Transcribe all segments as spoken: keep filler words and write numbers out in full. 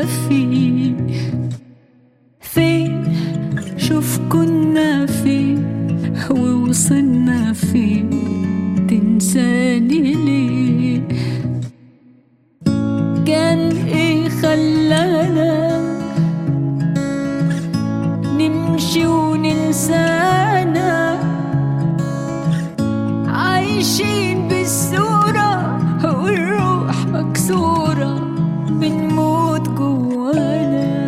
فيه. فين شوف كنا فين ووصلنا فين، تنساني ليه؟ كان ايه خلانا نمشي وننسانا، عايشين بالصورة والروح مكسورة، بنموت جوانا.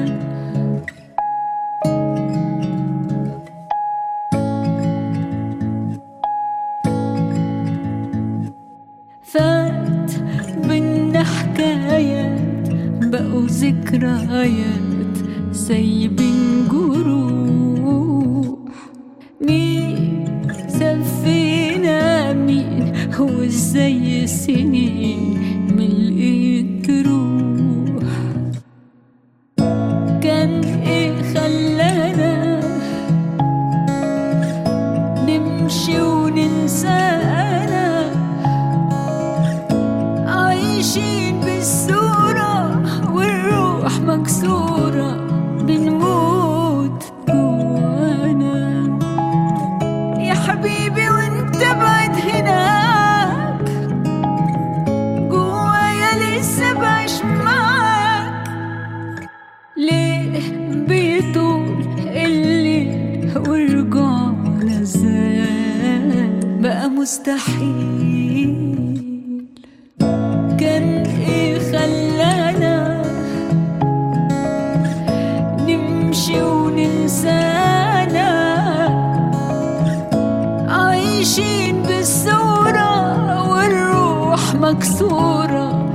فات بينا حكايات بقوا ذكريات، سايبين جروح. مين سفينا مين وازاي السنين ملقيت تروح؟ كان ايه خلانا نمشي وننسانا، عايشين بالصورة والروح مكسورة، بنموت جوانا. يا حبيبي وانت بعد هناك، جوايا لسه بعيش معاك. ليه بيطول الليل ورجعنا ازاي بقى مستحيل؟ كان ايه خلانا نمشي وننسانا، عايشين بالصورة والروح مكسورة،